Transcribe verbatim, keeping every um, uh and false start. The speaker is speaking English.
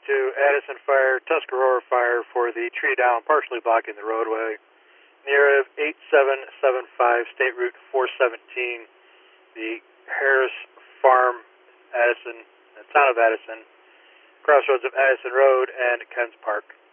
to Addison Fire, Tuscarora Fire for the tree down partially blocking the roadway near eight seven seven five State Route four seventeen, the Harris Farm, Addison, the town of Addison, crossroads of Addison Road and Kens Park.